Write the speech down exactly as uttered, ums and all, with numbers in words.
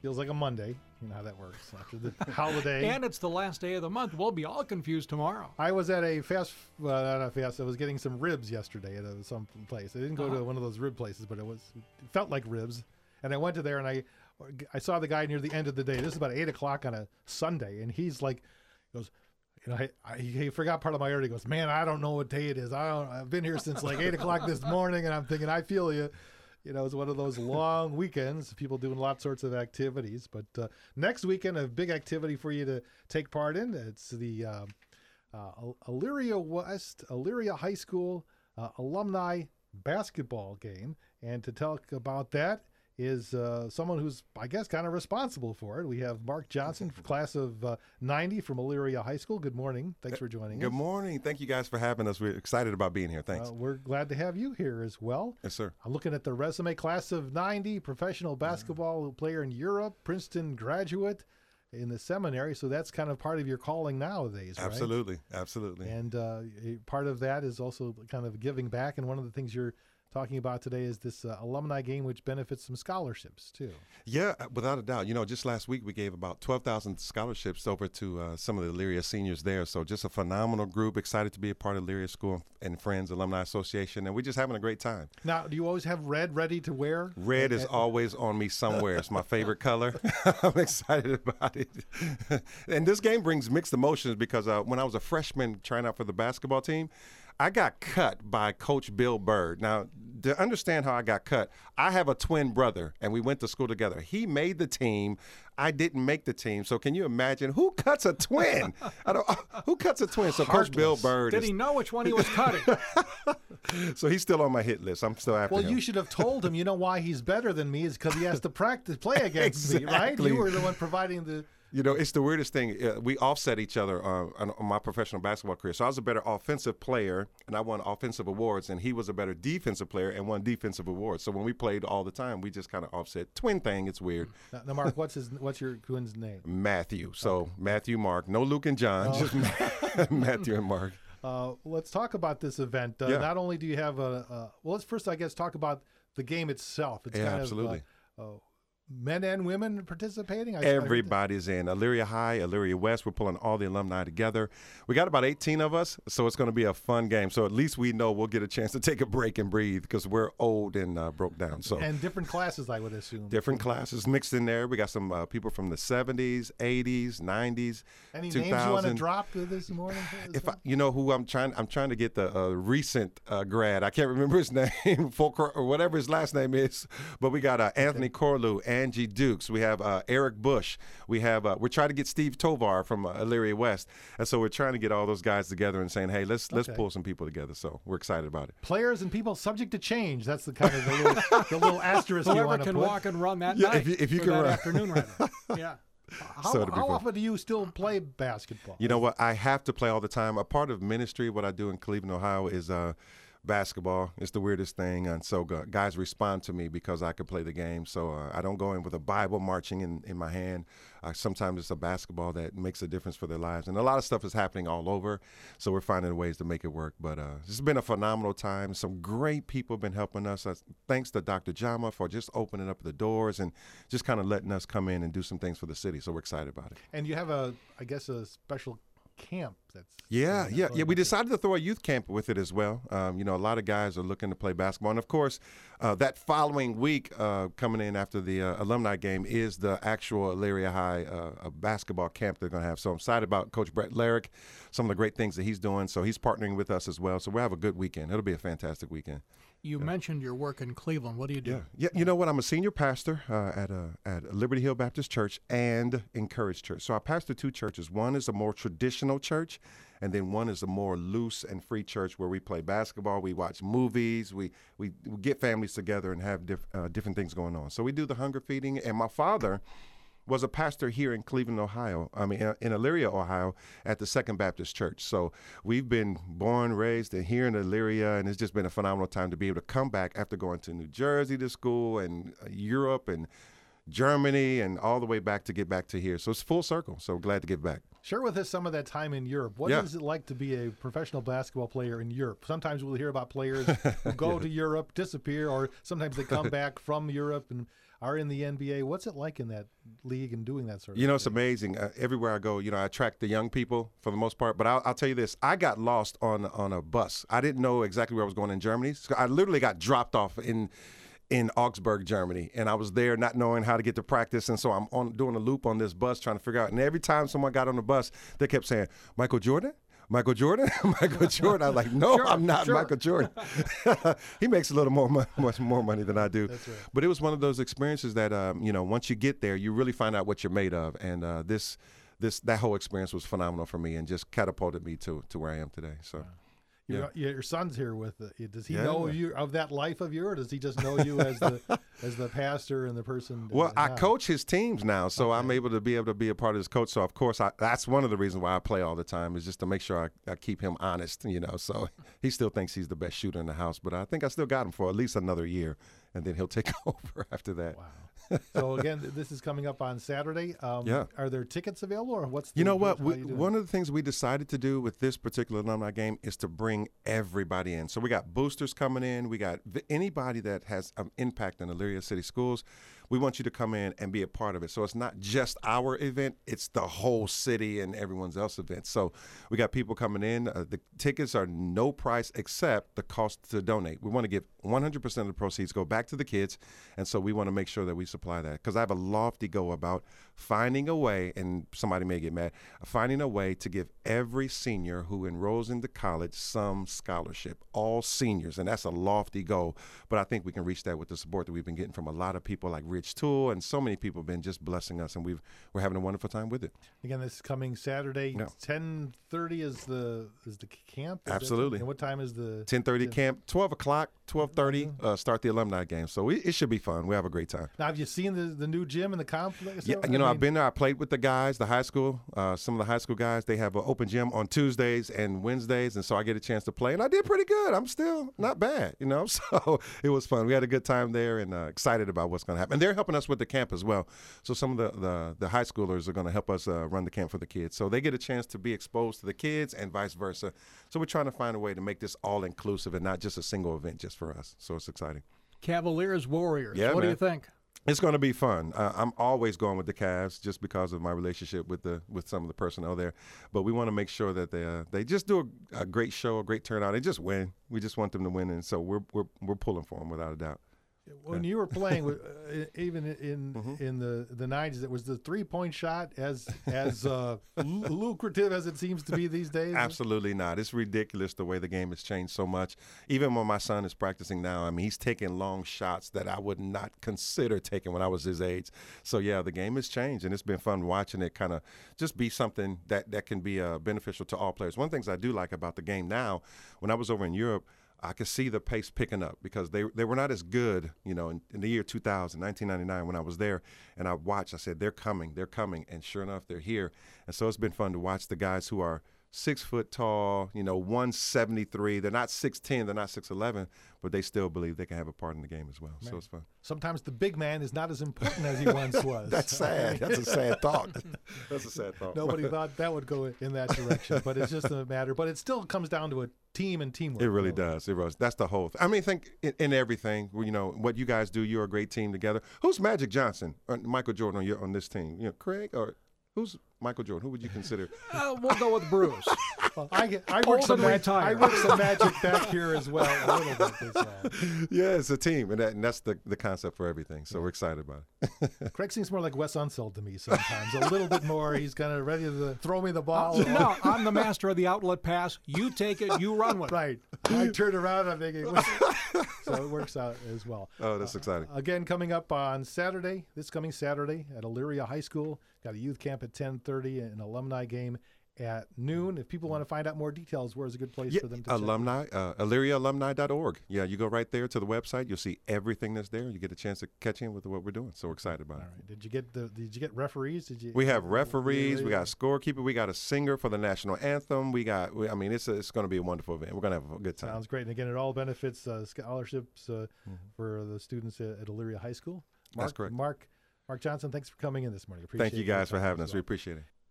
Feels like a Monday. You know how that works after the holiday. And it's the last day of the month. We'll be all confused tomorrow. I was at a fast, well, not a fast, I was getting some ribs yesterday at a, some place. I didn't go Uh-huh. to one of those rib places, but it was it felt like ribs. And I went to there and I I saw the guy near the end of the day. This is about eight o'clock on a Sunday. And he's like, he goes, you know, I, I, he forgot part of my order. He goes, man, I don't know what day it is. I don't, I've been here since like eight o'clock this morning. And I'm thinking, I feel you. You know, it's one of those long weekends, people doing lots sorts of activities. But uh, next weekend, a big activity for you to take part in. It's the uh, uh, Elyria West, Elyria High School uh, alumni basketball game. And to talk about that is uh, someone who's, I guess, kind of responsible for it. We have Mark Johnson, class of uh, ninety from Elyria High School. Good morning. Thanks for joining Good us. Good morning. Thank you guys for having us. We're excited about being here. Thanks. Uh, we're glad to have you here as well. Yes, sir. I'm looking at the resume. Class of ninety, professional basketball player in Europe, Princeton graduate in the seminary. So that's kind of part of your calling nowadays, right? Absolutely. Absolutely. And uh, a part of that is also kind of giving back. And one of the things you're talking about today is this uh, alumni game, which benefits some scholarships too. Yeah, without a doubt. You know, just last week we gave about twelve thousand scholarships over to uh, some of the Elyria seniors there. So just a phenomenal group. Excited to be a part of Elyria School and Friends Alumni Association. And we're just having a great time. Now, do you always have red ready to wear? Red Uh, is uh, always on me somewhere. It's my favorite color. I'm excited about it. And this game brings mixed emotions because uh, when I was a freshman trying out for the basketball team, I got cut by Coach Bill Bird. Now, to understand how I got cut, I have a twin brother, and we went to school together. He made the team. I didn't make the team. So can you imagine who cuts a twin? I don't, who cuts a twin? So Coach Bill Bird. Did is, he know which one he was cutting? So he's still on my hit list. I'm still after Well, him. you should have told him, you know why he's better than me is because he has to practice, play against me, right? Exactly. You were the one providing the... You know, it's the weirdest thing. Uh, we offset each other uh, on, on my professional basketball career. So I was a better offensive player, and I won offensive awards, and he was a better defensive player and won defensive awards. So when we played all the time, we just kind of offset. Twin thing, it's weird. Now, now, Mark, what's his? What's your twin's name? Matthew. So Matthew, Mark. No Luke and John, Oh. just Ma- Matthew and Mark. Uh, let's talk about this event. Uh, Yeah. Not only do you have a, uh, well, let's first, I guess, talk about the game itself. It's Yeah, kind absolutely. of uh, uh, men and women participating. I, I heard that. Everybody's in. Elyria High, Elyria West. We're pulling all the alumni together. We got about eighteen of us, so it's going to be a fun game. So at least we know we'll get a chance to take a break and breathe because we're old and uh, broke down. So And different classes, I would assume. different classes mixed in there. We got some uh, people from the seventies, eighties, nineties, Any two names you want to thousand. drop this morning? If I, you know who I'm trying, I'm trying to get the uh, recent uh, grad. I can't remember his name, Fulcro, or whatever his last name is. But we got uh, Anthony Corlew, Angie Dukes. We have uh, Eric Bush. We have. Uh, we're trying to get Steve Tovar from uh, Elyria West, and so we're trying to get all those guys together and saying, "Hey, let's let's Okay. pull some people together." So we're excited about it. Players and people subject to change. That's the kind of the little, the little asterisk you Whoever want to can put. walk and run that Yeah, night. if you- if you or can that run. afternoon, rather. Yeah. How, So it'll be how fun. often do you still play basketball? You know what? I have to play all the time. A part of ministry, what I do in Cleveland, Ohio, is uh, basketball. It's the weirdest thing, and so gu- guys respond to me because I can play the game. So uh, I don't go in with a Bible marching in, in my hand. Uh, sometimes it's a basketball that makes a difference for their lives, and a lot of stuff is happening all over. So we're finding ways to make it work. But uh, it's been a phenomenal time. Some great people have been helping us. Uh, thanks to Doctor Jama for just opening up the doors and just kind of letting us come in and do some things for the city. So we're excited about it. And you have a, I guess, a special camp that's Yeah, that's yeah, going yeah. We on. decided to throw a youth camp with it as well. Um, you know, a lot of guys are looking to play basketball, and of course, uh, that following week, uh, coming in after the uh, alumni game, is the actual Elyria High uh, uh, basketball camp they're going to have. So I'm excited about Coach Brett Larrick, some of the great things that he's doing. So he's partnering with us as well. So we'll have a good weekend. It'll be a fantastic weekend. You mentioned your work in Cleveland. What do you do? Yeah, yeah. You know what? I'm a senior pastor uh, at a, at Liberty Hill Baptist Church and Encourage Church. So I pastor two churches. One is a more traditional church, and then one is a more loose and free church where we play basketball, we watch movies, we we, we get families together and have diff, uh, different things going on. So we do the hunger feeding. And my father was a pastor here in Cleveland, Ohio, I mean, in Elyria, Ohio, at the Second Baptist Church. So we've been born, raised here in Elyria, and it's just been a phenomenal time to be able to come back after going to New Jersey to school and uh, Europe and Germany and all the way back to get back to here. So it's full circle. So glad to get back. Share with us some of that time in Europe. What Yeah. is it like to be a professional basketball player in Europe? Sometimes we'll hear about players who go to Europe, disappear, or sometimes they come back from Europe. And are in the N B A. What's it like in that league and doing that sort of You know, it's thing? amazing. Uh, everywhere I go, you know, I attract the young people for the most part. But I'll, I'll tell you this: I got lost on on a bus. I didn't know exactly where I was going in Germany. So I literally got dropped off in in Augsburg, Germany, and I was there not knowing how to get to practice. And so I'm on doing a loop on this bus trying to figure out. And every time someone got on the bus, they kept saying, "Michael Jordan." Michael Jordan, Michael Jordan. I'm like, no, Sure, I'm not sure. Michael Jordan. He makes a little more, mo- much more money than I do. That's right. But it was one of those experiences that, um, you know, once you get there, you really find out what you're made of. And uh, this, this, that whole experience was phenomenal for me and just catapulted me to to where I am today. So. Your, your son's here with. Uh, does he Yeah. know you of that life of you, or does he just know you as the as the pastor and the person? uh, Well, I now? coach his teams now, so I'm Okay. able to be able to be a part of his coach. So of course, I, that's one of the reasons why I play all the time is just to make sure I, I keep him honest. You know, so he still thinks he's the best shooter in the house, but I think I still got him for at least another year, and then he'll take over after that. Wow. So again, th- this is coming up on Saturday. Um, Yeah. Are there tickets available, or what's? The, You know what? how We, you doing? one of the things we decided to do with this particular alumni game is to bring everybody in. So we got boosters coming in. We got v- anybody that has an impact in Elyria City Schools. We want you to come in and be a part of it. So it's not just our event; it's the whole city and everyone's else event. So we got people coming in. Uh, the tickets are no price except the cost to donate. We want to give one hundred percent of the proceeds go back to the kids, and so we want to make sure that we supply that because I have a lofty goal about finding a way, and somebody may get mad, finding a way to give every senior who enrolls into college some scholarship, all seniors, and that's a lofty goal. But I think we can reach that with the support that we've been getting from a lot of people like Rich Tool, and so many people have been just blessing us, and we've we're having a wonderful time with it. Again, this is coming Saturday. Yeah. Ten thirty is the is the camp. Is that- Absolutely. and what time is the? ten thirty camp, twelve o'clock, twelve thirty, uh, start the alumni game. So we, it should be fun. We have a great time. Now, have you seen the the new gym in the complex? Yeah, I you know, I've mean, been there. I played with the guys, the high school, uh, some of the high school guys. They have an open gym on Tuesdays and Wednesdays, and so I get a chance to play, and I did pretty good. I'm still not bad, you know. So it was fun. We had a good time there, and uh, excited about what's going to happen. And they're helping us with the camp as well. So some of the the, the high schoolers are going to help us uh, run the camp for the kids, so they get a chance to be exposed to the kids and vice versa. So we're trying to find a way to make this all inclusive and not just a single event just for us. So it's exciting. Cavaliers, Warriors. Yeah, what do man. you think? It's going to be fun. Uh, I'm always going with the Cavs just because of my relationship with the with some of the personnel there. But we want to make sure that they uh, they just do a, a great show, a great turnout. They just win. We just want them to win, and so we're we're we're pulling for them without a doubt. when you were playing, with, uh, even in Mm-hmm. in the the nineties, it was the three point shot as as uh, l- lucrative as it seems to be these days. Absolutely not. It's ridiculous the way the game has changed so much. Even when my son is practicing now, I mean, he's taking long shots that I would not consider taking when I was his age. So, yeah, the game has changed, and it's been fun watching it kind of just be something that, that can be uh, beneficial to all players. One of the things I do like about the game now, when I was over in Europe, I could see the pace picking up because they they were not as good, you know, in, in the year two thousand, nineteen ninety-nine, when I was there. And I watched, I said, they're coming, they're coming. And sure enough, they're here. And so it's been fun to watch the guys who are six foot tall, you know, one seventy-three. They're not six ten, they're not six eleven, but they still believe they can have a part in the game as well. So it's fun. Sometimes the big man is not as important as he once was. That's sad. That's a sad thought. That's a sad thought. Nobody thought that would go in that direction, but it's just a matter. But it still comes down to a team and teamwork. It really does. It was. That's the whole. Th- I mean, think in, in everything. You know what you guys do. You're a great team together. Who's Magic Johnson, or Michael Jordan on your on this team? You know, Craig, or who's Michael Jordan? Who would you consider? Uh, we'll go with Bruce. Well, I, get- I Old work some and magic. I retired. work some magic back here as well. A little bit. This, uh, Yeah, it's a team, and, that, and that's the the concept for everything. So we're excited about it. Craig seems more like Wes Unseld to me sometimes. A little bit more. He's kind of ready to throw me the ball. No, I'm the master of the outlet pass. You take it, you run with it. Right. I turn around. I'm thinking. So it works out as well. Oh, that's exciting. Again, coming up on Saturday, this coming Saturday at Elyria High School. Got a youth camp at ten thirty, an alumni game at noon. If people want to find out more details, where's a good place Yeah, for them to check? alumni, uh, Elyria alumni dot org. Yeah, you go right there to the website. You'll see everything that's there. You get a chance to catch in with what we're doing. So we're excited about All it. right. Did you get the? Did you get referees? Did you? We have referees. We Yeah. got a scorekeeper. We got a singer for the national anthem. We got. We, I mean, it's a, it's going to be a wonderful event. We're going to have a good time. Sounds great. And again, it all benefits uh, scholarships uh, for the students at, at Elyria High School. Mark, That's correct. Mark, Mark Johnson, thanks for coming in this morning. Appreciate Thank you your guys for time having as us. well. We appreciate it.